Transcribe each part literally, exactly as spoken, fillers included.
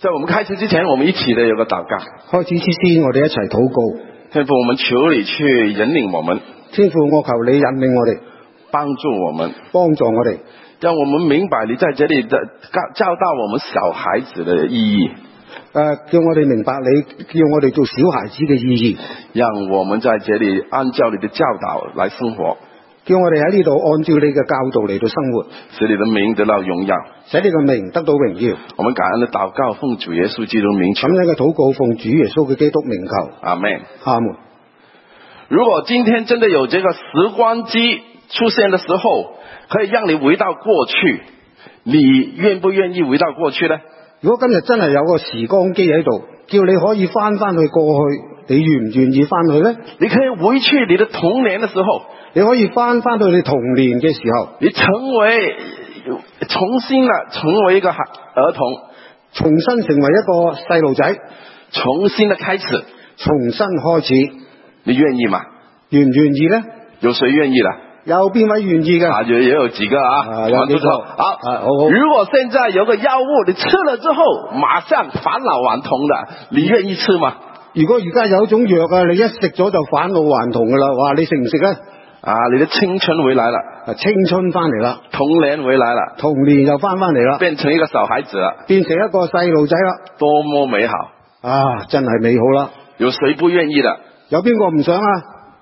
在我們開始之前，我們一起的有個禱告。 開始之前，我哋一齊禱告。 天父，我們求你去引領我們。 天父，我求你引領我哋， 幫助我們， 幫助我哋， 讓我們明白你在這裡的教導我們小孩子的意義。 誒、呃，叫我哋明白你叫我哋做小孩子嘅意義， 讓我們在這裡按照你的教導來生活。 叫我哋喺呢度按照你嘅教導嚟到生活， 使你的名得到榮耀， 使你嘅名得到榮耀。 我們感恩的禱告，奉主耶穌基督名求。 咁樣嘅禱告，奉主耶穌嘅基督名求。 阿門。 阿門。 如果今天真的有這個時光機出現的時候，可以讓你回到過去，你願不願意回到過去呢？ 如果今日真係有個時光機喺度，叫你可以翻翻去過去，你願唔願意翻去呢？ 你可以回去你的童年的時候， 你可以翻翻去你童年嘅時候， 你成為重新的成為一個兒童， 重新成為一個細路仔， 重新的開始， 重新開始， 你願意嗎？ 願唔願意呢？ 有誰願意啦？ 有邊位願意嘅？ 啊，也有幾個啊， 啊有幾個？ 好， 啊好好。 如果現在有個藥物，你吃了之後馬上返老還童的，你願意吃嗎？ 如果而家有一種藥啊，你一食咗就返老還童噶啦，哇！你食唔食啊？ 啊，你的青春回來了， 啊，青春翻嚟啦， 童年回來了， 童年又翻翻嚟啦， 變成一個小孩子了， 變成一個細路仔啦， 多麼美好啊！真係美好啦。 有誰不願意的？ 有邊個唔想啊？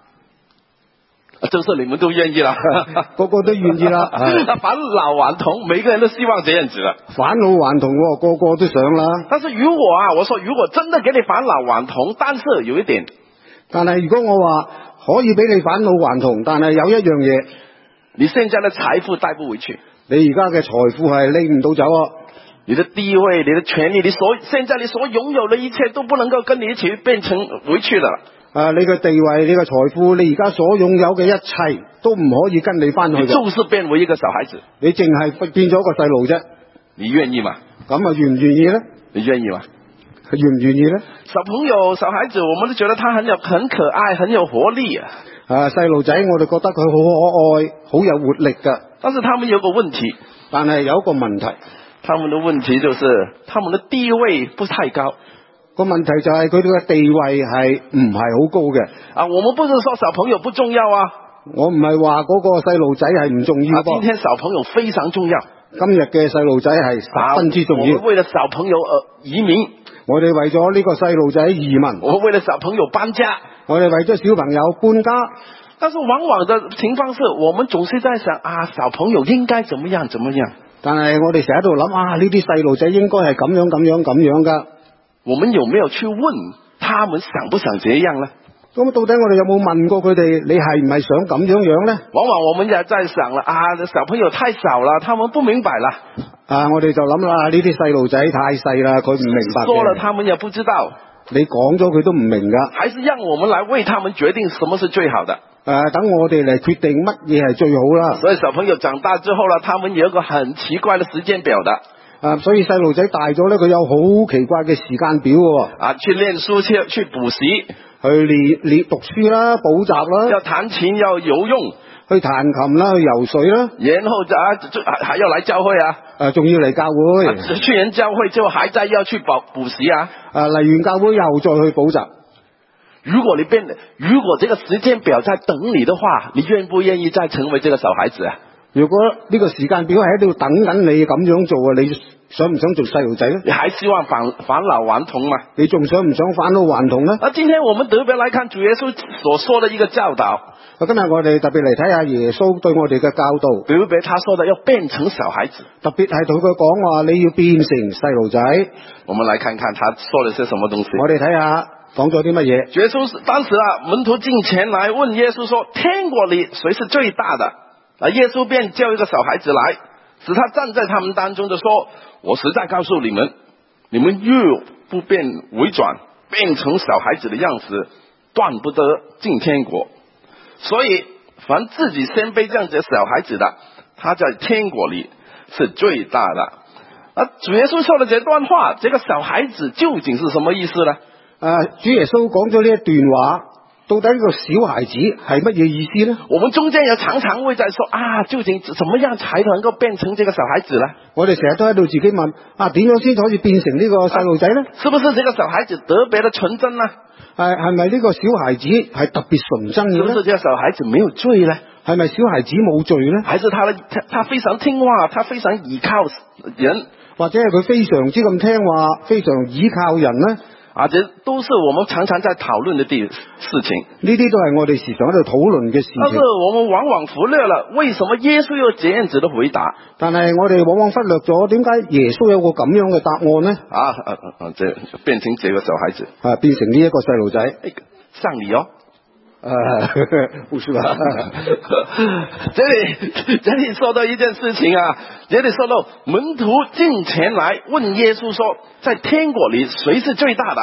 就是你們都願意啦， 個個都願意啦。 返老還童，每個人都希望這樣子啦。 返老還童，個個都想啦。 但是如果啊，我說如果真的給你返老還童，但是有一點， 但係如果我話可以俾你返老還童，但係有一樣嘢， 你現在的財富帶不回去， 你而家嘅財富係拎唔到走啊。 你的地位、你的權利、你所現在你所擁有的一切都不能夠跟你一起變成回去的。 啊！你嘅地位、你嘅財富、你而家所擁有嘅一切，都唔可以跟你翻去嘅。 你就是變為一個小孩子， 你淨係變咗個細路啫。 你願意嗎？ 咁啊，願唔願意呢？ 你願意嗎？ 願唔願意呢？ 小朋友、小孩子，我們都覺得他很有、很可愛、很有活力啊。 啊，細路仔，我哋覺得佢好可愛、好有活力噶。 但是他們有個問題， 但係有一個問題， 他們的問題就是他們的地位不太高。 個問題就係佢哋嘅地位係唔係好高嘅。 啊，我們不是說小朋友不重要啊， 我唔係話嗰個細路仔係唔重要。 啊，今天小朋友非常重要。 今日嘅細路仔係十分之重要。 我們為了小朋友而移民， 我哋為咗呢個細路仔移民。 我們為了小朋友搬家， 我哋為咗小朋友搬家。 但是往往的情況是我們總是在想啊，小朋友應該怎麼樣怎麼樣。 但係我哋成日喺度諗啊，呢啲細路仔應該係咁樣咁樣咁樣噶。 我們有沒有去問他們想不想這樣呢？ 咁到底我哋有冇問過佢哋，你係唔係想咁樣樣呢？ 往往我們也在想了啊，小朋友太小了，他們不明白啦。 啊，我哋就諗啦，呢啲細路仔太細啦，佢唔明白嘅。 說了他們也不知道。 你講咗佢都唔明噶。 還是讓我們來為他們決定什麼是最好的。 誒、啊，等我哋嚟決定乜嘢係最好啦。 所以小朋友長大之後呢，他們有一個很奇怪的時間表的。 啊，所以細路仔大咗咧，佢有好奇怪嘅時間表嘅。啊， 去練書，去去補習， 去練練讀書啦，補習啦， 要彈琴，要游泳， 去彈琴啦，去游水啦， 然後就啊，就還要來教會啊， 誒、啊，仲要嚟教會， 啊、去完教會之後，還在要去補補習啊， 誒，嚟完教會又再去補習。 如果你變，如果這個時間表在等你的話，你願不願意再成為這個小孩子啊？ 如果呢個時間表係喺度等緊你咁樣做啊，你想唔想做細路仔呢？ 你還希望返返老還童嗎？ 你仲想唔想返老還童呢？ 啊，今天我們特別來看主耶穌所說的一個教導。 啊，今日我哋特別嚟睇下耶穌對我哋嘅教導。 特別他說的要變成小孩子， 特別係同佢講話你要變成細路仔。 我們來看看他說的是什麼東西。 我哋睇下講咗啲乜嘢。 耶穌當時啊，門徒進前來問耶穌說：天國裏誰是最大的？啊，耶穌便叫一個小孩子來，使他站在他們當中，就說：我實在告訴你們，你們若不變回轉，變成小孩子的樣子，斷不得進天國。所以凡自己先卑這樣子的小孩子的，他在天國裏是最大的。啊，主耶穌說的這段話，這個小孩子究竟是什麼意思呢？ 啊，主耶穌講咗呢一段話， 到底呢個小孩子係乜嘢意思呢？ 我們中間有常常會在說啊，究竟怎麼樣才能夠變成這個小孩子呢？ 我哋成日都喺度自己問啊，點樣先可以變成呢個細路仔呢？ 是不是這個小孩子特別的純真呢？ 係係咪呢個小孩子係特別純真嘅呢？ 是不是這個小孩子沒有罪呢？ 係咪小孩子冇罪呢？ 還是他的他他非常聽話，他非常倚靠人， 或者係佢非常之咁聽話，非常倚靠人呢？ 啊，這都是我們常常在討論的地事情。 呢啲都係我哋時常喺度討論嘅事情。 但是我們往往忽略了，為什麼耶穌有這樣子的回答？ 但係我哋往往忽略咗，點解耶穌有個咁樣嘅答案呢？ 啊啊啊！這變成這個小孩子， 啊，變成呢一個細路仔， 上禮哦。 啊，不是吧？ 這裏這裏說到一件事情啊，這裏說到門徒進前來問耶穌說，在天國裏誰是最大的？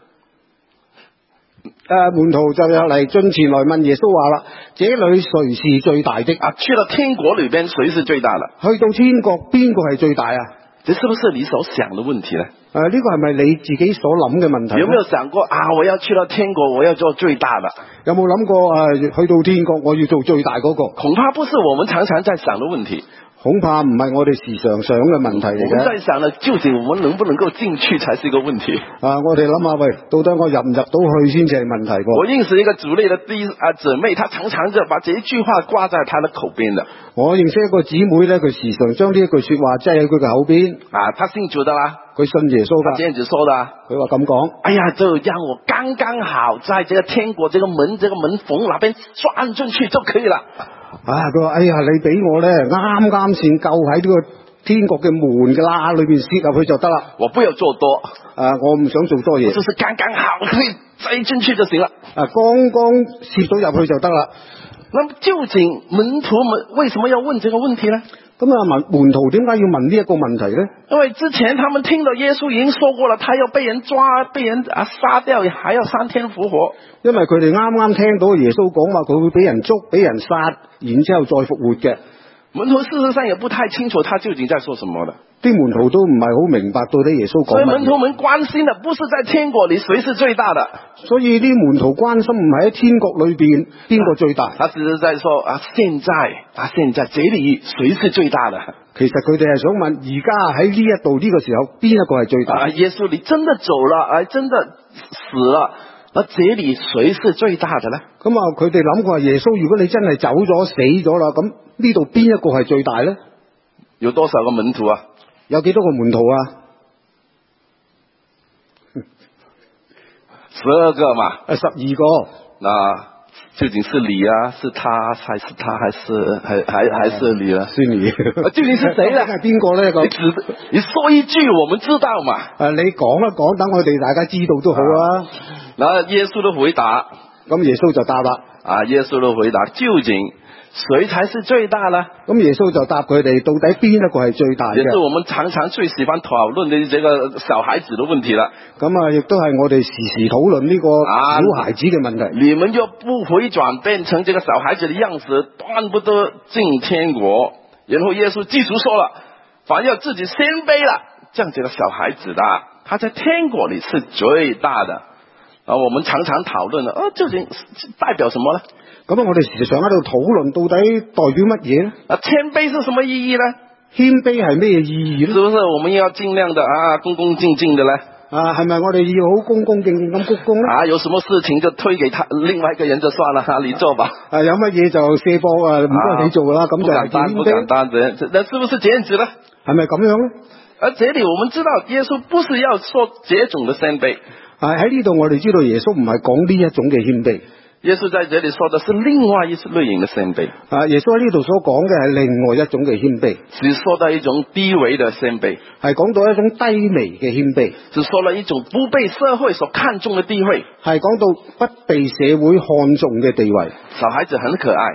誒、啊，門徒就有嚟進前來問耶穌話啦，這裏誰是最大的？ 啊，去到天國裏邊誰是最大的？ 去到天國邊個係最大啊？ 這是不是你所想的問題呢？ 誒、啊，呢、這個係咪你自己所諗嘅問題？ 有沒有想過啊？我要去到天國，我要做最大的？ 有冇諗過誒、啊？去到天國，我要做最大嗰個？ 恐怕不是我們常常在想的問題。 恐怕唔係我哋時常想嘅問題嚟嘅。 我們在想呢，究竟我們能不能夠進去才是一個問題。 啊，我哋諗下，喂，到底我入唔入到去先至係問題噃。 我認識一個主內的弟啊姊妹，她常常就把這一句話掛在她的口邊的。 我認識一個姊妹咧，佢時常將呢一句說話擠喺佢嘅口邊。 啊，她信主的啦， 佢信耶穌噶。 這樣子說的。佢話咁講， 哎呀，就讓我剛剛好在這個天國這個門這個門縫那邊鑽進去就可以了。 啊，佢話哎呀，你俾我咧啱啱先夠喺呢個天國嘅門嘅罅裏邊攝入去就得啦。 我不要做多， 啊，我唔想做多嘢。 就是剛剛好可以擠進去就行了。 啊，剛剛攝到入去就得啦。 那麼究竟門徒們為什麼要問這個問題呢？ 咁啊，門門徒點解要問呢一個問題呢？ 因為之前他們聽到耶穌已經說過了，他要被人抓、被人啊殺掉，還要三天復活。 因為佢哋啱啱聽到耶穌講話，佢會俾人捉、俾人殺，然之後再復活嘅。 門徒事實上也不太清楚他究竟在說什麼的。 啲門徒都唔係好明白到底耶穌講乜嘢。 所以門徒們關心的不是在天國裏誰是最大的。 所以啲門徒關心唔係喺天國裏邊邊個最大。 他只是在說啊，現在啊，現在這裏誰是最大的？ 其實佢哋係想問，而家喺呢一度呢個時候，邊一個係最大？ 啊，耶穌你真的走了，啊，真的死了，那這裏誰是最大的呢？ 咁啊，佢哋諗過耶穌，如果你真係走咗死咗啦，咁呢度邊一個係最大呢？ 有多少個門徒啊？ 有幾多個門徒啊？ 十二個嘛。 啊，十二個。 那究竟是你啊？是他還是他還是還還還是你啊？ 是你。 究竟是誰呢？ 係邊個呢？ 你只你說一句，我們知道嘛。 誒，你講一講，等我哋大家知道都好啊。 那耶穌的回答， 咁耶穌就答啦。啊， 耶穌的回答，究竟誰才是最大呢？ 咁耶穌就答佢哋，到底邊一個係最大嘅？ 也是我們常常最喜歡討論的這個小孩子的問題啦。 咁啊，亦都係我哋時時討論呢個小孩子嘅問題。啊， 你們就不回轉，變成這個小孩子的樣子，斷不得進天國。然後耶穌繼續說了，凡要自己謙卑了，像這個小孩子的，他在天國裏是最大的。啊，我們常常討論了，啊，究竟代表什麼呢？ 咁啊，我哋時常喺度討論，到底代表乜嘢呢？ 啊，謙卑是什麼意義呢？ 謙卑係咩意義呢？ 是不是我們要盡量的啊，恭恭敬敬的呢？ 啊，係咪我哋要好恭恭敬敬咁鞠躬呢？ 啊，有什麼事情就推給他另外一個人就算了，啊，你做吧。 啊，有乜嘢就卸貨啊，唔該你做啦，咁、啊、就係謙卑。不敢當， 不敢當，那是不是這樣子呢？ 係咪咁樣呢？ 而這裏我們知道耶穌不是要說這種的謙卑。 啊，喺呢度我哋知道耶穌唔係講呢一種嘅謙卑。 耶穌在這裏說的是另外一類型的謙卑。 啊，耶穌喺呢度所講嘅係另外一種嘅謙卑， 是說到一種低微的謙卑， 係講到一種低微嘅謙卑， 是說了一種不被社會所看重的地位， 係講到不被社會看重嘅地位。 小孩子很可愛，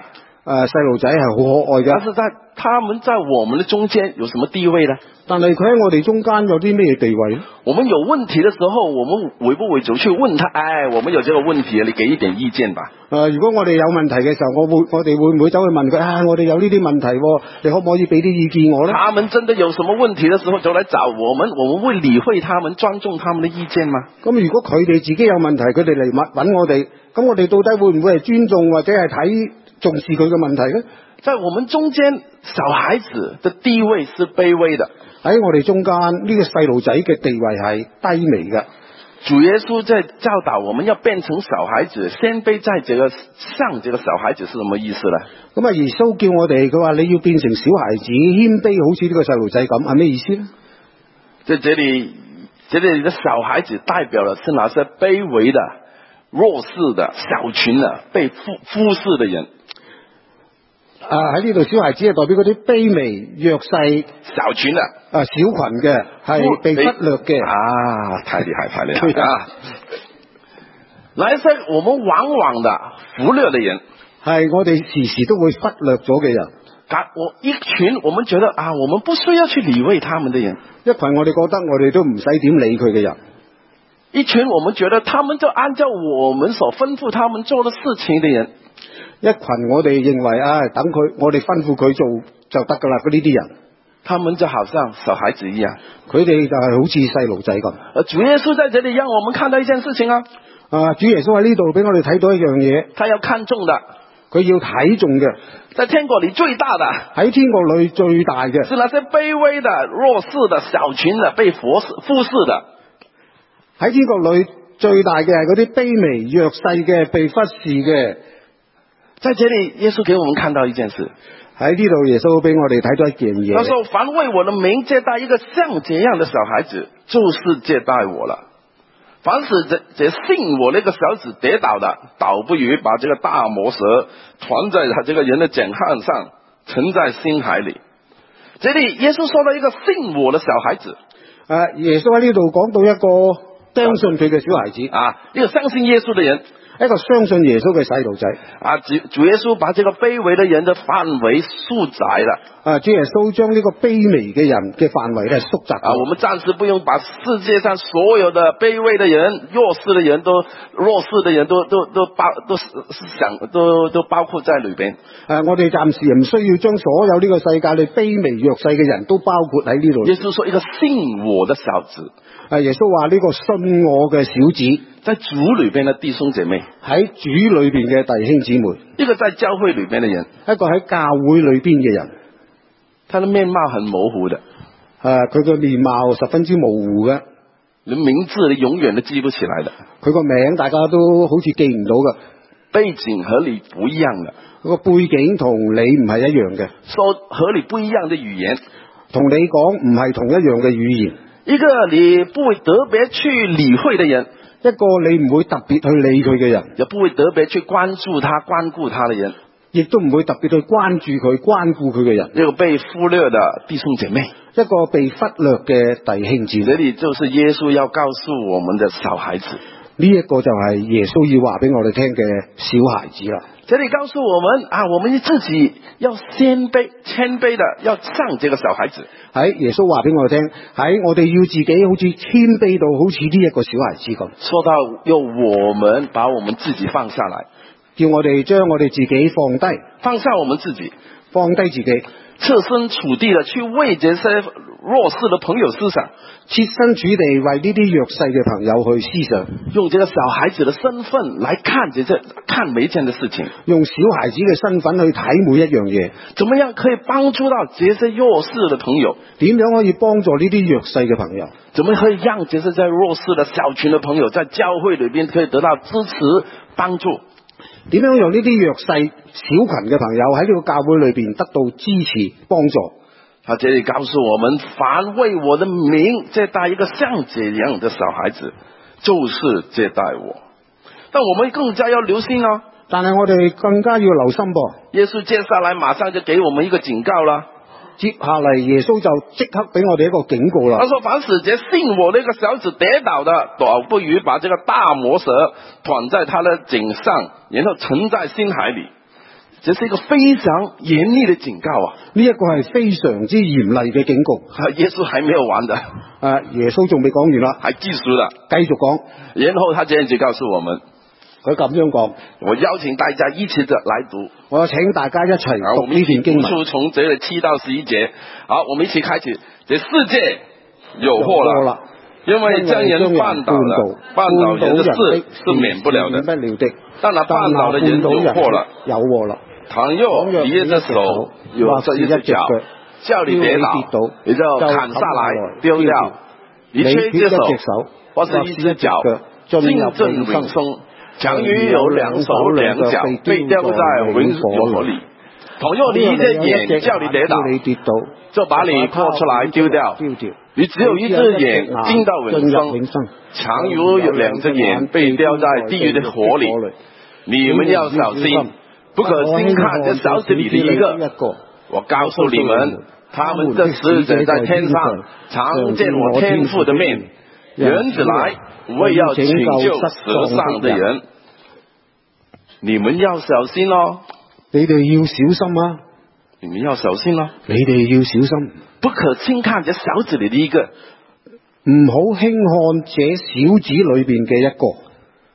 誒細路仔係好可愛嘅， 但是在他們在我們的中間有什麼地位呢？ 但係佢喺我哋中間有啲咩地位咧？ 我們有問題的時候，我們會不會走去問他？哎，我們有這個問題，你給一點意見吧。 誒、呃，如果我哋有問題嘅時候，我會我哋會唔會走去問佢啊？我哋有呢啲問題，你可唔可以俾啲意見我呢？ 他們真的有什麼問題的時候，就來找我們，我們會理會他們，尊重他們的意見嗎？ 咁如果佢哋自己有問題，佢哋嚟問揾我哋，咁我哋到底會唔會係尊重或者係睇重視佢嘅問題呢？ 在我們中間，小孩子的地位是卑微的。 喺我哋中間呢、這個細路仔嘅地位係低微嘅。 主耶穌在教導我們要變成小孩子，謙卑在這個像這個小孩子是什麼意思呢？ 咁啊，耶穌叫我哋，佢話你要變成小孩子，謙卑好似呢個細路仔咁，係咩意思呢？ 在這裏，這裏的小孩子代表的是那些卑微的、弱勢的、小群的、被忽忽視的人。 啊！喺呢度小孩子係代表嗰啲卑微、弱勢、 小群的啊，小群嘅係被忽略嘅。 啊，太厲害，太厲害啊！那些我們往往的忽略的人， 係我哋時時都會忽略咗嘅人。 我一群我們覺得啊，我們不需要去理會他們的人， 一群我哋覺得我哋都唔使點理佢嘅人。 一群我們覺得他們就按照我們所吩咐他們做的事情的人。 一群我哋認為啊，等佢，我哋吩咐佢做就得噶啦。嗰呢啲人， 他們就好像小孩子一樣， 佢哋就係好似細路仔咁。 而主耶穌在這裏讓我們看到一件事情啊， 啊，主耶穌喺呢度俾我哋睇到一樣嘢， 他要看重的， 佢要睇重嘅， 在天國裏最大的， 喺天國裏最大嘅， 是那些卑微的、弱勢的、小群的、被忽視忽視的。 喺天國裏最大嘅係嗰啲卑微、弱勢嘅、被忽視嘅。 在這裏，耶穌給我們看到一件事。 喺呢度，耶穌俾我哋睇到一件嘢。 他說：凡為我的名接待一個像這樣的小孩子，就是接待我了。凡使這這信我那個小子跌倒的，倒不如把這個大魔蛇團在他這個人的頸項上，沉在深海裏。這裏耶穌說到一個信我的小孩子。 誒，耶穌喺呢度講到一個相信佢嘅小孩子啊，一個相信耶穌的人。 一個相信耶穌嘅細路仔啊，主主耶穌把這個卑微的人的範圍縮窄了。 啊，主耶穌將呢個卑微嘅人嘅範圍咧縮窄。 啊，我們暫時不用把世界上所有的卑微的人、弱勢的人都弱勢的人都都都包都想都都包括在裏邊。誒、 啊，我哋暫時唔需要將所有呢個世界裏卑微弱勢嘅人都包括喺呢度。 耶穌說一個信我的小子。 啊，耶穌話呢個信我嘅小子， 在主裏邊的弟兄姐妹， 喺主裏邊嘅弟兄姊妹， 一個在教會裏邊的人， 一個喺教會裏邊嘅人， 他的面貌很模糊的， 啊，佢嘅面貌十分之模糊嘅， 你名字你永遠都記不起來的， 佢個名大家都好似記唔到嘅， 背景和你不一樣的， 個背景同你唔係一樣嘅， 說和你不一樣的語言， 同你講唔係同一樣嘅語言。 一個你不會特別去理會的人， 一個你唔會特別去理佢嘅人， 也不會特別去關注他、關顧他的人， 亦都唔會特別去關注佢、關顧佢嘅人。 一個被忽略的弟兄姐妹， 一個被忽略嘅弟兄姊妹。 這裏就是耶穌要告訴我們的小孩子， 呢一個就係耶穌要話俾我哋聽嘅小孩子啦。 這裏告訴我們啊，我們自己要謙卑、謙卑的要像這個小孩子。 喺耶穌話俾我哋聽，喺我哋要自己好似謙卑到好似呢一個小孩子咁。 說到要我們把我們自己放下來， 叫我哋將我哋自己放低， 放下我們自己， 放低自己， 設身處地的去為這些弱勢的朋友思想， 設身處地為呢啲弱勢嘅朋友去思想， 用這個小孩子的身份來看這些看每一件的事情， 用小孩子嘅身份去睇每一樣嘢， 怎麼樣可以幫助到這些弱勢的朋友？ 點樣可以幫助呢啲弱勢嘅朋友？ 怎麼可以讓這些在弱勢的小群的朋友在教會裏邊可以得到支持幫助？ 點樣讓呢啲弱勢小群嘅朋友喺呢個教會裏邊得到支持幫助？ 他這裏告訴我們，凡為我的名接待一個像這樣的小孩子，就是接待我。但我們更加要留心啊！ 但係我哋更加要留心噃。 耶穌接下來馬上就給我們一個警告啦。 接下嚟耶穌就即刻俾我哋一個警告啦。 他說：凡使這信我那個小子跌倒的，倒不如把這個大魔蛇團在他的頸上，然後沉在深海裏。 這是一個非常嚴厲的警告啊！ 呢一個係非常之嚴厲嘅警告。 耶穌還沒有完的， 啊，耶穌仲未講完啦， 還繼續的， 繼續講。 然後他這樣子告訴我們， 佢咁樣講， 我邀請大家一起的來讀， 我請大家一齊讀呢段經文。 讀出從這七到十一節，好，我們一起開始。這世界有禍了，因為將人絆倒了，絆倒人的事是免不了的，但那絆倒的人有禍了， 有禍了。 倘若你一隻手有這一隻腳，叫你跌倒，你就砍下來丟掉；你缺一隻手或是一隻腳，進進永生，強於有兩手兩腳被掉在永火裏。倘若你一隻眼叫你跌倒，就把你拖出來丟掉；你只有一隻眼進到永生，強於有兩隻眼被掉在地獄的火裏。你們要小心，不可輕看這小子裏的一個。我告訴你們，他們的使者在天上常見我天父的面。人子來為要拯救世上的人，你們要小心哦！ 你哋要小心啊！ 你們要小心哦！ 你哋要小心， 不可輕看這小子裏的一個， 唔好輕看這小子裏邊嘅一個。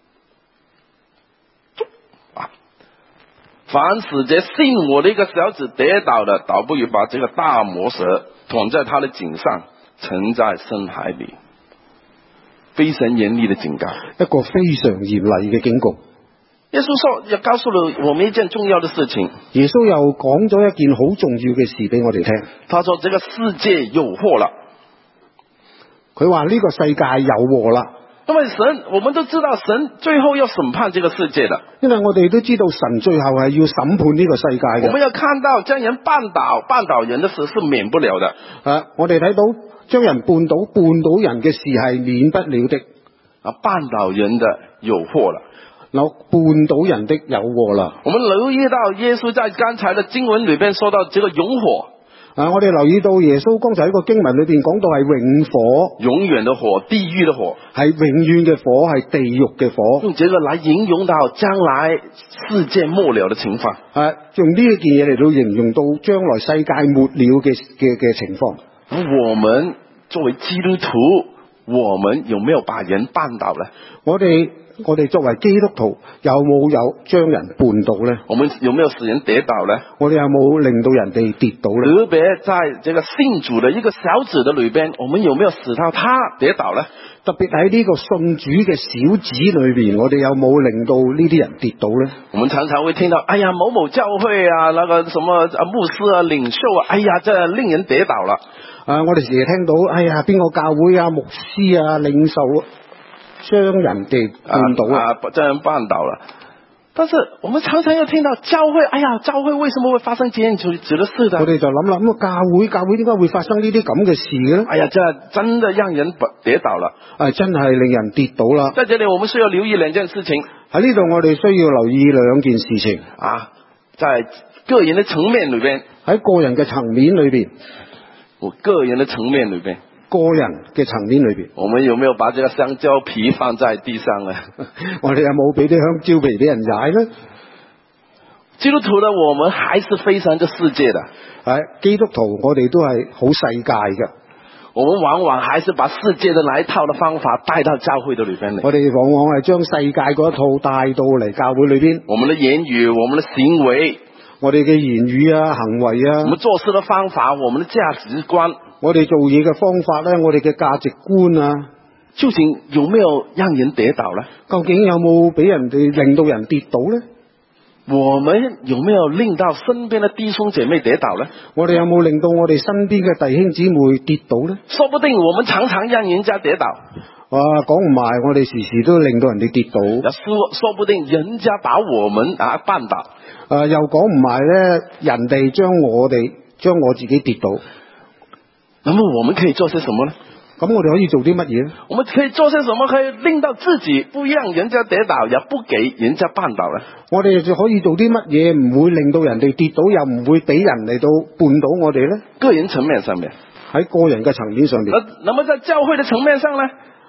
凡使這信我的一個小子跌倒的，倒不如把這個大魔蛇躺在他的頸上，沉在深海裏。非常嚴厲的警告， 一個非常嚴厲嘅警告。 耶穌說，又告訴了我們一件重要的事情。 耶穌又講咗一件好重要嘅事俾我哋聽。 他說：這個世界有禍了。 佢話呢個世界有禍啦。 因為神，我們都知道神最後要審判這個世界的。 因為我哋都知道神最後係要審判呢個世界嘅。 我們要看到將人絆倒、絆倒人的事是免不了的。 啊，我哋睇到將人絆倒、絆倒人嘅事係免不了的。 啊，絆倒人的有禍了。 嗱，絆倒人的有禍啦。 我們留意到耶穌在剛才的經文裏邊說到這個永火。 啊，我哋留意到耶穌剛才喺個經文裏邊講到係永火， 永遠的火，地獄的火， 係永遠嘅火，係地獄嘅火。 用這個來形容到將來世界末了的情況。 啊，用呢一件嘢嚟到形容到將來世界末了嘅嘅嘅情況。 我們作為基督徒，我們有沒有把人絆倒呢？我哋我哋作為基督徒，有冇有將人絆倒呢？ 我們有沒有使人跌倒呢？ 我哋有冇令到人哋跌倒呢？ 特別在這個信主的一個小子的裏邊，我們有沒有使到他跌倒呢？ 特別喺呢個信主嘅小子裏邊，我哋有冇令到呢啲人跌倒呢？ 我們常常會聽到，哎呀，某某教會啊，那個什麼啊牧師啊、領袖啊，哎呀，這令人跌倒了。 啊，我哋時時聽到，哎呀，邊個教會啊、牧師啊、領袖將人哋絆倒啊，將人絆倒了。但是我們常常又聽到教會，哎呀，教會為什麼會發生這樣子的事的？ 我哋就諗啦，咁啊，教會教會點解會發生呢啲咁嘅事嘅咧？ 哎呀，這真的讓人跌倒了， 啊，真係令人跌倒啦！ 在這裏我們需要留意兩件事情。 喺呢度我哋需要留意兩件事情啊，在個人的層面裏邊， 喺個人嘅層面裏邊， 我個人的層面裏邊。 個人嘅層面裏邊， 我們有沒有把這個香蕉皮放在地上呢？ 我哋有冇俾啲香蕉皮俾人踩呢？ 基督徒呢，我們還是非常的世界的。 係基督徒，我哋都係好世界嘅。 我們往往還是把世界的那一套的方法帶到教會的裏邊嚟。 我哋往往係將世界嗰一套帶到嚟教會裏邊。 我們的言語，我們的行為， 我哋嘅言語啊、行為啊， 我們做事的方法，我們的價值觀。 我哋做嘢嘅方法咧，我哋嘅價值觀啊， 究竟有沒有讓人跌倒呢？ 究竟有冇俾人哋令到人跌倒呢？ 我們有沒有令到身邊的弟兄姐妹跌倒呢？ 我哋有冇令到我哋身邊嘅弟兄姊妹跌倒呢？ 說不定我們常常讓人家跌倒。 啊，講唔埋，我哋時時都令到人哋跌倒。 說說不定人家把我們啊絆倒。 啊，又講唔埋咧，人哋將我哋將我自己跌倒。 那麼我們可以做些什麼呢？ 咁我哋可以做啲乜嘢呢？ 我們可以做些什麼可以令到自己不讓人家跌倒，也不給人家絆倒呢？我哋就可以做啲乜嘢唔會令到人哋跌倒，又唔會俾人嚟到絆倒我哋呢？個人層面上面，喺個人嘅層面上面。那那麼在教會的層面上呢？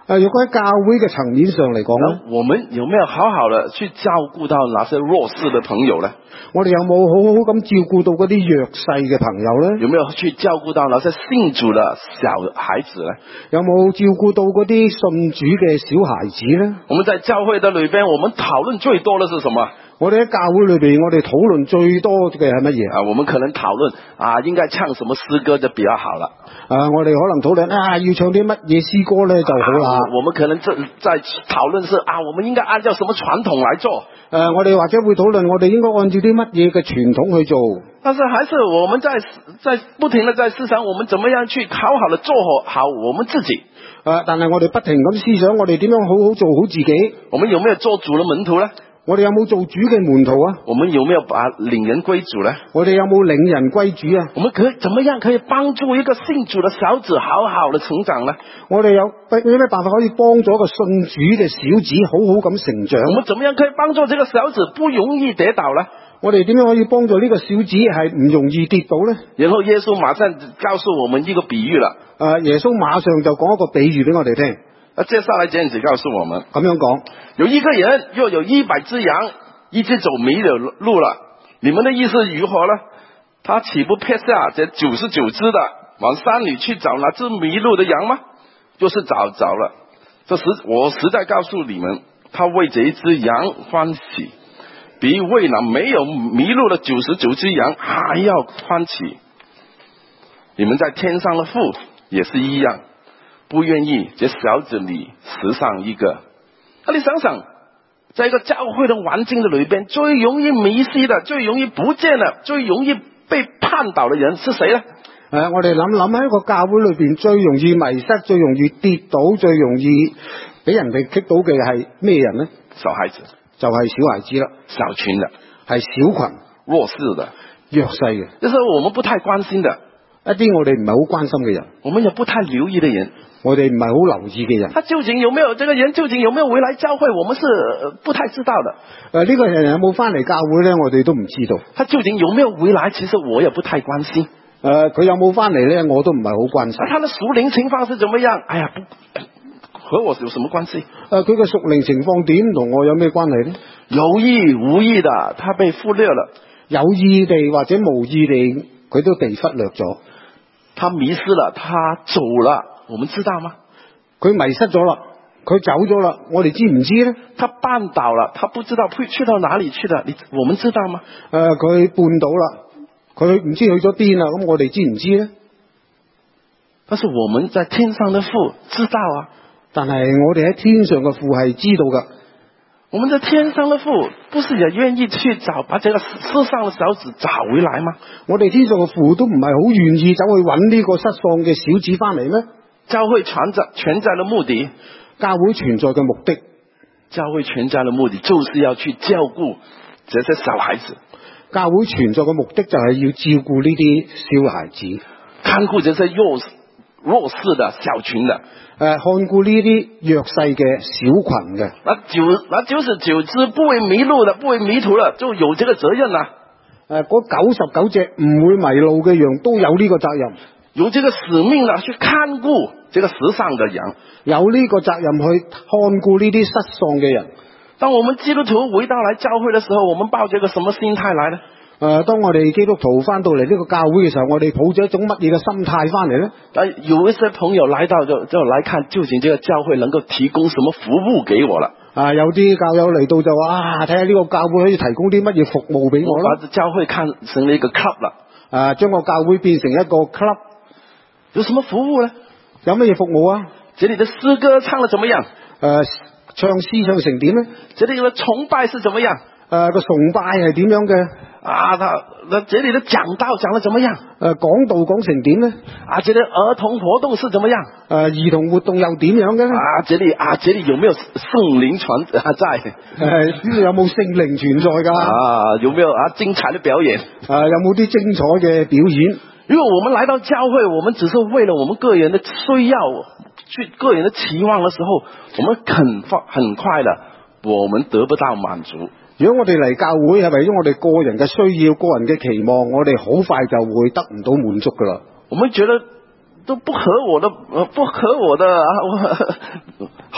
誒，如果喺教會嘅層面上嚟講咧， 我們有沒有好好的去照顧到那些弱勢的朋友呢？ 我哋有冇好好咁照顧到嗰啲弱勢嘅朋友咧？ 有沒有去照顧到那些信主的小孩子呢？ 有冇照顧到嗰啲信主嘅小孩子咧？ 我們在教會的裏邊，我們討論最多的是什麼？ 我哋喺教會裏邊，我哋討論最多嘅係乜嘢啊？我們可能討論啊，應該唱什麼詩歌就比較好了。 啊，我哋可能討論啊，要唱啲乜嘢詩歌咧就好啦，啊。 我們可能在在討論是啊，我們應該按照什麼傳統來做。 誒，啊，我哋或者會討論，我哋應該按照啲乜嘢嘅傳統去做。 但是還是我們在在不停地在思想，我們怎麼樣去好好的做好我們自己。 誒，但係我哋不停咁思想，我哋點樣好好做好自己。 我們有沒有做主的門徒呢？ 我哋有冇做主嘅門徒啊？ 我們有沒有把領人歸主呢？ 我哋有冇領人歸主啊？ 我們可以怎麼樣可以幫助一個信主的小子好好的成長呢？ 我哋有有咩辦法可以幫助一個信主嘅小子好好咁成長？ 我們怎麼樣可以幫助這個小子不容易跌倒呢？ 我哋點樣可以幫助呢個小子係唔容易跌倒呢？ 然後耶穌馬上告訴我們一個比喻了。 誒，耶穌馬上就講一個比喻俾我哋聽。 那接下來這樣子告訴我們， 咁樣講， 有一個人若有一百隻羊，一隻走迷了路了，你們的意思如何呢？他豈不撇下這九十九隻的，往山裏去找那隻迷路的羊嗎？就是找着了，這時我實在告訴你們，他為這一隻羊歡喜，比為那沒有迷路的九十九隻羊還要歡喜。你們在天上的父也是一樣，不願意這小子裏失喪一個。那你想想，在一個教會的環境的裏邊，最容易迷失的、最容易不見的、最容易被絆倒的人是誰呢？ 誒、啊，我哋諗諗喺一個教會裏邊，最容易迷失、最容易跌倒、最容易俾人哋棘到嘅係咩人呢？ 小孩子， 就係小孩子啦， 小群的， 係小群弱勢的、 弱勢嘅， 就是我們不太關心的， 一啲我哋唔係好關心嘅人， 我們也不太留意的人。 我哋唔係好留意嘅人， 他究竟有沒有這個人究竟有沒有回來教會，我們是不太知道的。 誒、啊，呢、這個人有冇翻嚟教會呢？我哋都唔知道。 他究竟有沒有回來，其實我也不太關心。 誒、啊，佢有冇翻嚟呢？我都唔係好關心。 他的屬靈情況是怎麼樣？哎呀，不和我有什麼關係？誒、 啊，佢嘅屬靈情況點同我有咩關係呢？ 有意無意的，他被忽略了； 有意地或者無意地，佢都被忽略咗。 他迷失了，他走了，我們知道嗎？ 佢迷失咗啦，佢走咗啦，我哋知唔知呢？ 他絆倒了，他不知道去去到哪裏去的，你我們知道嗎？ 誒、呃，佢絆倒啦，佢唔知去咗邊啦，咁我哋知唔知呢？ 但是我們在天上的父知道啊， 但係我哋喺天上嘅父係知道噶。 我們在天上的父不是也願意去找把這個失喪的小子找回來嗎？ 我哋天上嘅父都唔係好願意走去揾呢個失喪嘅小子翻嚟咩？教會存在存在的目的，教會存在嘅目的， 教會存在的目的就是要去照顧這些小孩子。 教會存在嘅目的就係要照顧呢啲小孩子， 看顧這些弱弱勢的小群的，誒、 呃，看顧呢啲弱勢嘅小群嘅。 那九那九十九隻不會迷路的，不會迷途的，就有這個責任啦。 誒、呃，嗰九十九隻唔會迷路嘅羊都有呢個責任。 有這個使命啦，去看顧這個失喪的羊， 有呢個責任去看顧呢啲失喪嘅人。 當我們基督徒回到來教會的時候，我們抱着一個什麼心態來呢？ 誒、呃，當我哋基督徒翻到嚟呢個教會嘅時候，我哋抱着一種乜嘢嘅心態翻嚟呢？ 但有一些朋友來到就就來看，究竟這個教會能夠提供什麼服務給我了？ 啊，有啲教友嚟到就話啊，睇下呢個教會可以提供啲乜嘢服務俾我啦。 把教會看成了一個 club 啦， 啊，將個教會變成一個 club。 有什麼服務呢？ 有乜嘢服務啊？ 這裏的詩歌唱得怎麼樣？誒、 呃，唱詩唱成點呢？ 這裏的崇拜是怎麼樣？誒、 呃，個崇拜係點樣嘅？ 啊，他那這裏的講道講得怎麼樣？誒、 呃，講道講成點呢？ 啊，這裏兒童活動是怎麼樣？誒、 呃，兒童活動又點樣嘅？ 啊，這裏啊，這裏有沒有聖靈存在？誒、 呃，呢度有冇聖靈存在噶？ 啊，有沒有啊精彩的表演？ 啊、呃，有冇啲精彩嘅表演？ 如果我們來到教會，我們只是為了我們個人的需要、去個人的期望的時候，我們很快很快的，我們得不到滿足。 如果我哋嚟教會係為咗我哋個人嘅需要、個人嘅期望，我哋好快就會得唔到滿足噶啦。 我們覺得都不合我的，不合我的啊！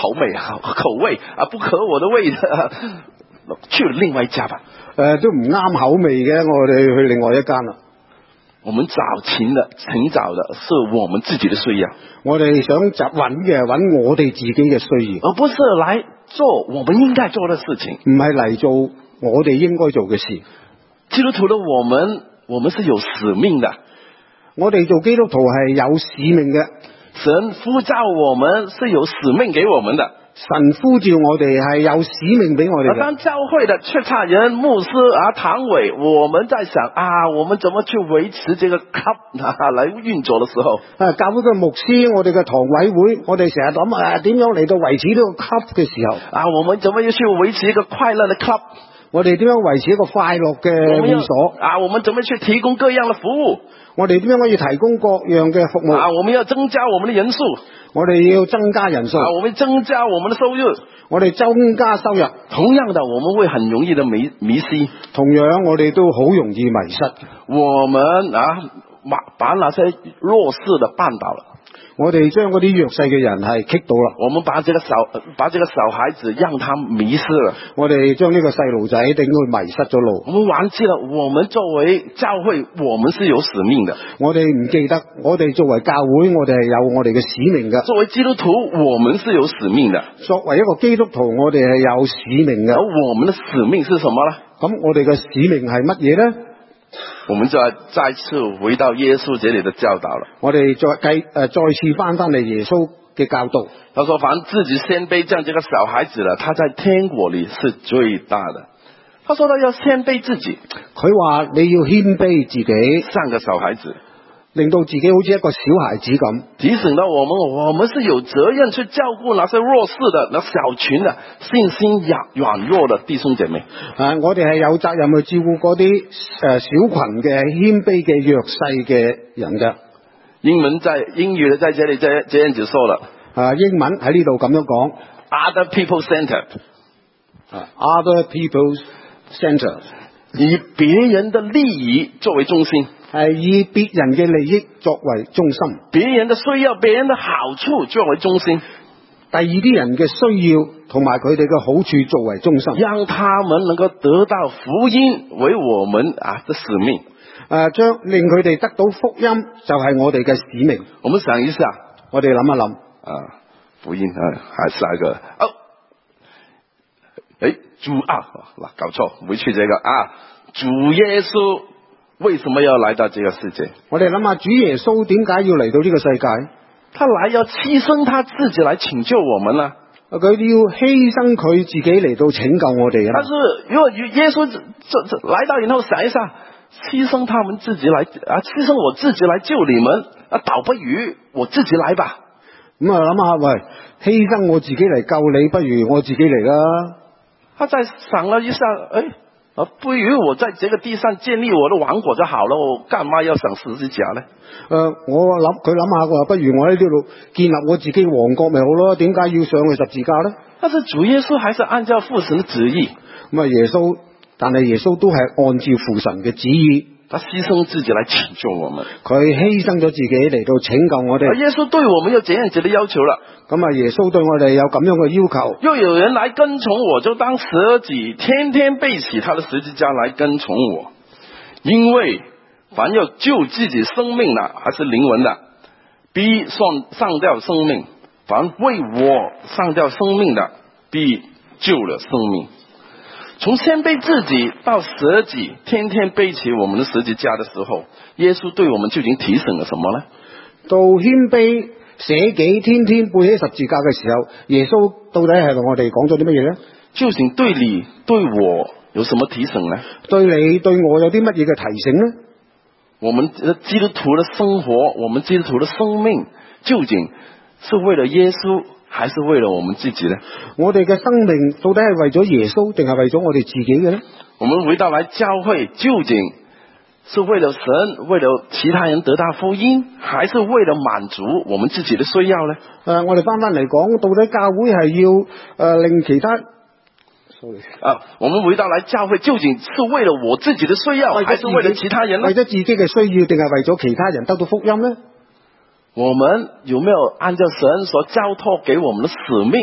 味口味啊，不合我的味的，去了另外一家吧。 誒、呃、都唔啱口味嘅，我哋去另外一間啦。 我們找尋的尋找的是我們自己的需要， 我哋想揾嘅揾我哋自己嘅需要， 而不是來做我們應該做的事情， 唔係嚟做我哋應該做嘅事。 基督徒的我們，我們是有使命的。 我哋做基督徒係有使命嘅， 神呼召我們是有使命給我們的。 神呼召我哋係有使命俾我哋嘅。 當教會的勸差人、牧師啊、堂委，我們在想啊，我們怎麼去維持這個 club 啊來運作的時候， 啊，教會嘅牧師，我哋嘅堂委會，我哋成日諗啊，點樣嚟到維持呢個 club 嘅時候， 啊，我們怎麼要去維持一個快樂的 club？ 我哋點樣維持一個快樂嘅會所？ 啊，我們怎麼去提供各樣的服務？ 我哋點樣可以提供各樣嘅服務？ 啊，我們要增加我們的人數， 我哋要增加人數。 啊，我們增加我們的收入， 我哋增加收入。 同樣的，我們會很容易的迷迷失。 同樣，我哋都好容易迷失。 我們啊，把把那些弱勢的絆倒了。 我哋將嗰啲弱勢嘅人係棘到啦。 我們把這個小把這個小孩子讓他迷失了。 我哋將呢個細路仔令佢迷失咗路。 我們忘記了，我們作為教會，我們是有使命的。 我哋唔記得，我哋作為教會，我哋係有我哋嘅使命嘅。 作為基督徒，我們是有使命的。 作為一個基督徒，我哋係有使命嘅。 而我們的使命是什麼呢？ 咁我哋嘅使命係乜嘢呢？ 我們就要再次回到耶穌這裏的教導了。 我哋再繼誒再次翻翻嚟耶穌嘅教導。 他說：凡自己謙卑像這個小孩子的，他在天國裏是最大的。他說他要謙卑自己， 佢話你要謙卑自己， 像個小孩子， 令到自己好似一個小孩子咁。 提醒到我們，我們是有責任去照顧那些弱勢的、那小群的、信心軟軟弱的弟兄姐妹。 啊，我哋係有責任去照顧嗰啲誒小群嘅謙卑嘅弱勢嘅人嘅。 英文在英語在這裏這這樣子說了。 啊，英文喺呢度咁樣講 ，other people centered， other people centered， 以別人的利益作為中心， 係以別人嘅利益作為中心， 別人的需要、別人的好處作為中心， 第二啲人嘅需要同埋佢哋嘅好處作為中心， 讓他們能夠得到福音為我們啊的使命。 誒，將令佢哋得到福音就係我哋嘅使命。 我們想一下， 我哋諗一諗。 啊，福音啊，還是那個哦，誒，主啊，嗱，搞錯，回去這個啊，主耶穌為什麼要來到這個世界？ 我哋諗下主耶穌點解要嚟到呢個世界？ 他來要犧牲他自己來拯救我們啦。 佢要犧牲佢自己嚟到拯救我哋啊。 但是如果耶穌這這來到以後想一下，犧牲他們自己來啊，犧牲我自己來救你們啊，倒不如我自己來吧。 咁啊諗下，喂，犧牲我自己嚟救你，不如我自己嚟啦。 他再想了一下，誒，啊，不如我在這個地上建立我的王國就好了，我幹嘛要上十字架呢？ 誒、呃，我諗佢諗下，佢話不如我喺呢度建立我自己王國咪好咯？點解要上去十字架呢？ 但是主耶穌還是按照父神的旨意。 咁啊，耶穌，但係耶穌都係按照父神嘅旨意。 他犧牲自己來拯救我們， 佢犧牲咗自己嚟到拯救我哋。 耶穌對我們有這樣子的要求了。 咁啊，耶穌對我哋有咁樣嘅要求。 若有人來跟從我，就當捨己，天天背起他的十字架來跟從我。因為凡要救自己生命的，還是靈魂的，必喪喪掉生命；凡為我喪掉生命的，必救了生命。從謙卑自己到捨己，天天背起我們的十字架的時候，耶穌對我們究竟提醒了什麼呢？ 到謙卑捨己，天天背起十字架嘅時候，耶穌到底係同我哋講咗啲乜嘢呢？究竟對你對我有什麼提醒呢？ 對你對我有啲乜嘢嘅提醒呢？ 我們基督徒的生活，我們基督徒的生命，究竟是為了耶穌，還是為了我們自己呢？ 我哋嘅生命到底係為咗耶穌，定係為咗我哋自己嘅呢？ 我們回到來教會，究竟是為了神，為了其他人得到福音，還是為了滿足我們自己的需要呢？誒、 呃，我哋翻翻嚟講，到底教會係要誒、呃、令其他，sorry， 啊，我們回到來教會，究竟是為了我自己的需要，還是為了其他人呢？ 為咗自己嘅需要，定係為咗其他人得到福音呢？ 我們有沒有按照神所交託給我們的使命，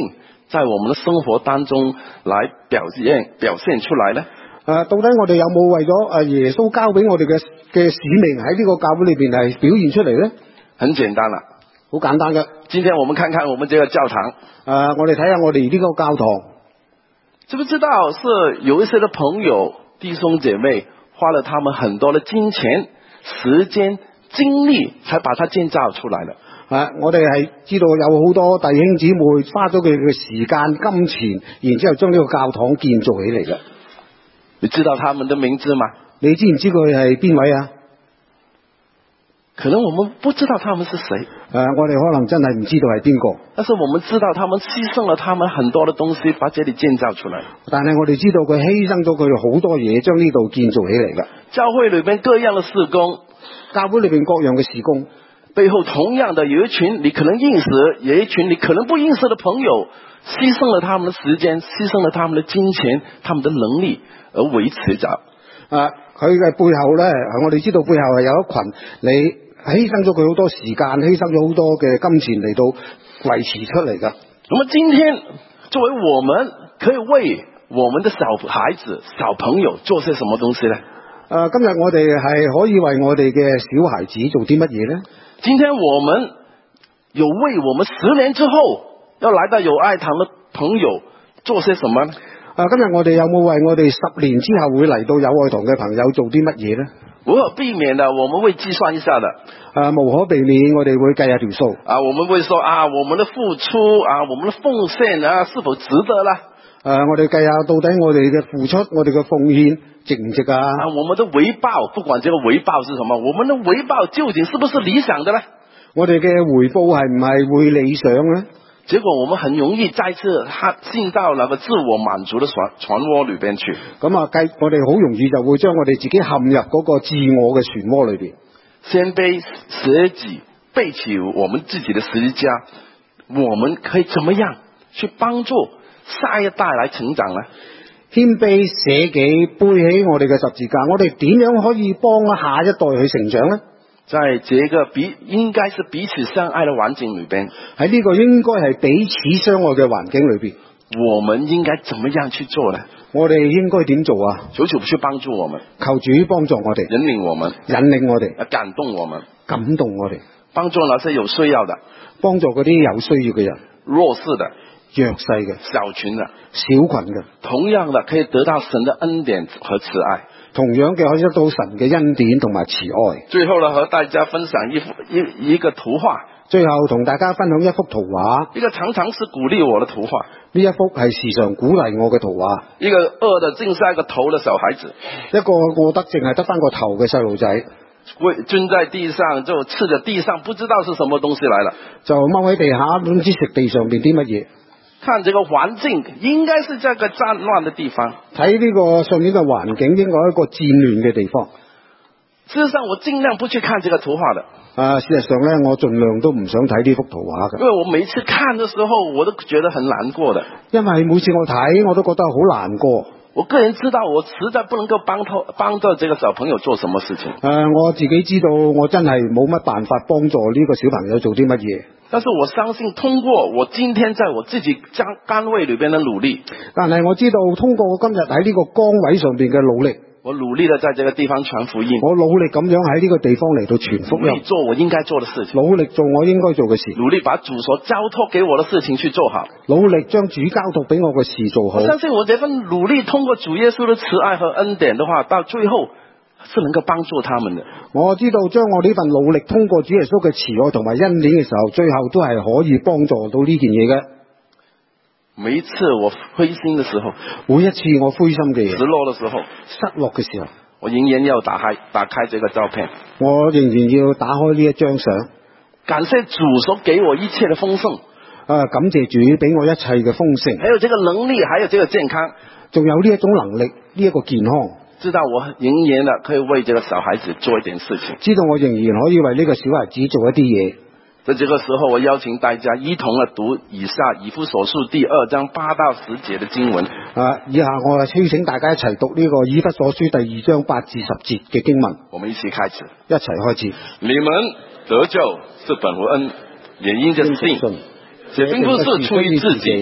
在我們的生活當中來表現表現出來呢？ 啊，到底我哋有冇為咗啊耶穌交俾我哋嘅嘅使命喺呢個教會裏邊係表現出嚟呢？ 很簡單啦， 好簡單嘅。 今天我們看看我們這個教堂， 啊，我哋睇下我哋呢個教堂， 知不知道是有一些的朋友弟兄姐妹花了他們很多的金錢、時間、精力，才把它建造出來的。 啊，我哋係知道有好多弟兄姊妹花咗佢哋嘅時間、金錢，然之後將呢個教堂建造起嚟嘅。 你知道他們的名字嗎？ 你知唔知佢係邊位啊？ 可能我們不知道他們是誰。 誒、啊，我哋可能真係唔知道係邊個。 但是我們知道他們犧牲了他們很多的東西，把這裏建造出來。 但係我哋知道佢犧牲咗佢好多嘢，將呢度建造起嚟嘅。 教會裏邊各樣的事工， 教會裏邊各樣嘅事工， 背後同樣的有一群你可能認識，有一群你可能不認識的朋友，犧牲了他們的時間，犧牲了他們的金錢，他們的能力而維持着。 啊，佢嘅背後呢，我哋知道背後係有一群你犧牲咗佢好多時間，犧牲咗好多嘅金錢嚟到維持出嚟噶。 那麼今天作為我們可以為我們的小孩子、小朋友做些什麼東西呢？ 啊，今日我哋係可以為我哋嘅小孩子做啲乜嘢呢？ 今天我們有為我們十年之後要來到友愛堂的朋友做些什麼呢？ 啊，今日我哋有冇為我哋十年之後會嚟到友愛堂嘅朋友做啲乜嘢呢？ 無可避免的，我們會計算一下的。 啊，無可避免，我哋會計下條數。 啊，我們會說啊，我們的付出啊，我們的奉獻啊，是否值得啦？ 啊，我哋計下到底我哋嘅付出，我哋嘅奉獻值唔值啊？ 啊，我們的回報，不管這個回報是什麼，我們的回報究竟是不是理想的呢？ 我哋嘅回報係唔係會理想呢？ 結果我們很容易再次進到那個自我滿足的漩漩渦裏邊去。 咁啊，計我哋好容易就會將我哋自己陷入嗰個自我嘅漩渦裏邊。先背捨己，背起我們自己的十字架，我們可以怎麼樣去幫助下一代來成長呢？ 謙卑捨己，背起我哋嘅十字架，我哋點樣可以幫下一代去成長呢？ 在這個彼應該是彼此相愛的環境裏邊， 喺呢個應該係彼此相愛嘅環境裏邊， 我們應該怎麼樣去做呢？ 我哋應該點做啊？ 求主去幫助我們， 求主幫助我哋， 引領我們， 引領我哋， 感動我們， 感動我哋， 幫助那些有需要的， 幫助嗰啲有需要嘅人， 弱勢的、 弱勢嘅、 小群的、 小群嘅， 同樣的可以得到神的恩典和慈愛。 同樣嘅可以得到神嘅恩典同埋慈愛。 最後呢，和大家分享一幅一一個圖畫。最後同大家分享一幅圖畫，一個常常是鼓勵我的圖畫。呢一幅係時常鼓勵我嘅圖畫。一個餓得淨晒個頭的小孩子，一個餓得淨係得翻個頭嘅細路仔，蹲在地上就吃着地上不知道是什麼東西來了，就踎喺地下唔知食地上邊啲乜嘢。看這個環境，應該是這個戰亂的地方。睇呢個上面嘅環境，應該係一個戰亂嘅地方。事實上，我盡量不去看這個圖畫的。啊，事實上呢，我盡量都唔想睇呢幅圖畫嘅。因為我每次看的時候，我都覺得很難過的。因為每次我睇，我都覺得好難過。我個人知道，我實在不能夠幫他幫助這個小朋友做什麼事情。誒、啊，我自己知道，我真係冇乜辦法幫助呢個小朋友做啲乜嘢。但是我相信，通過我今天在我自己崗崗位裏邊的努力，但係我知道，通過我今日喺呢個崗位上邊嘅努力，我努力地在這個地方傳福音，我努力咁樣喺呢個地方嚟到傳福音，努力做我應該做的事情，努力做我應該做嘅事，努力把主所交託給我的事情去做好，努力將主交託俾我嘅事做好。我相信我這份努力，通過主耶穌的慈愛和恩典的話，到最後是能夠幫助他們的。我知道將我呢份努力通過主耶穌嘅慈愛同埋恩典嘅時候，最後都係可以幫助到呢件嘢嘅。每一次我灰心的時候，每一次我灰心嘅嘢，失落的時候，失落嘅時候，我仍然要打開打開這個照片，我仍然要打開呢一張相，感謝主所給我一切的豐盛。啊，感謝主俾我一切嘅豐盛，還有這個能力，還有這個健康，仲有呢一種能力，呢一個健康。知道我仍然的可以為這個小孩子做一點事情，知道我仍然可以為呢個小孩子做一啲嘢。在這個時候，我邀請大家一同嚟讀以下以弗所書第二章八到十節的經文。啊，以下我係邀請大家一齊讀呢個以弗所書第二章八至十節嘅經文。我們一起開始，一齊開始。你們得救是本乎恩，也因着信，這並不是出於自己，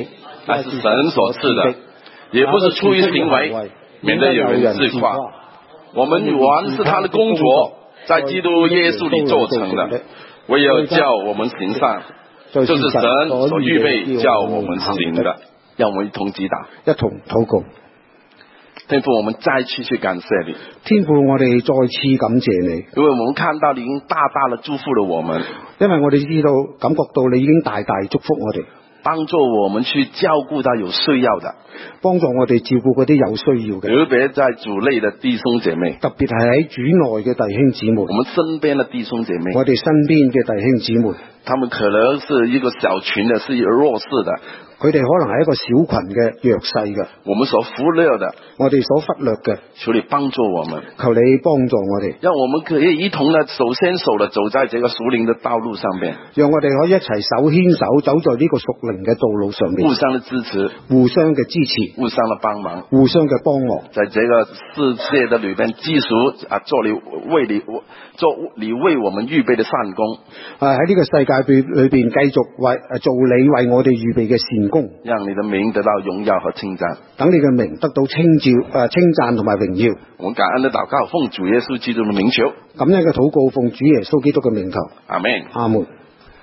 乃是神所赐的，也不是出于行为，免得有人自夸。我们原是他的工作，在基督耶稣里做成的，唯有叫我们行善，就是神所预备叫我们行的。让我们一同祈禱， 一同禱告。 天父，我們再次去感謝你。 天父，我哋再次感謝你， 因為我們看到你已經大大的祝福了我們， 因為我哋知道感覺到你已經大大祝福我哋， 幫助我們去照顧到有需要的， 幫助我哋照顧嗰啲有需要嘅， 特別在主內的弟兄姐妹， 特別係喺主內嘅弟兄姊妹， 我們身邊的弟兄姐妹， 我哋身邊嘅弟兄姊妹， 他們可能是一個小群的，是一個弱勢的。 佢哋可能係一個小群嘅弱勢嘅， 我們所忽略的， 我哋所忽略嘅， 求你幫助我們， 求你幫助我哋， 讓我們可以一同的手牽手的走在這個屬靈的道路上面， 讓我哋可以一齊手牽手走在呢個屬靈嘅道路上面， 互相的支持， 互相嘅支持， 互相的幫忙， 互相嘅幫忙， 在這個世界的裏邊繼續啊做你為你做你為我們預備的善工， 啊喺呢個世界裏邊繼續為做你為我哋預備嘅善工， 讓你的名得到榮耀和稱讚， 等你嘅名得到稱照誒稱讚同埋榮耀。 我們感恩的禱告，奉主耶穌基督的名求， 咁樣嘅禱告奉主耶穌基督嘅名求， 阿門， 阿門。